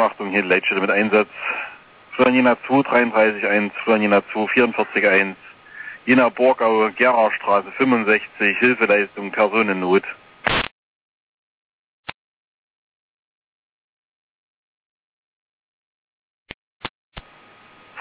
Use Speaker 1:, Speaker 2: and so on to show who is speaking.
Speaker 1: Achtung, hier Leitstelle mit Einsatz. Florina 2, 33.1, Florina 2, 44.1. Jena Borgau, Gerarstraße 65, Hilfeleistung, Personennot.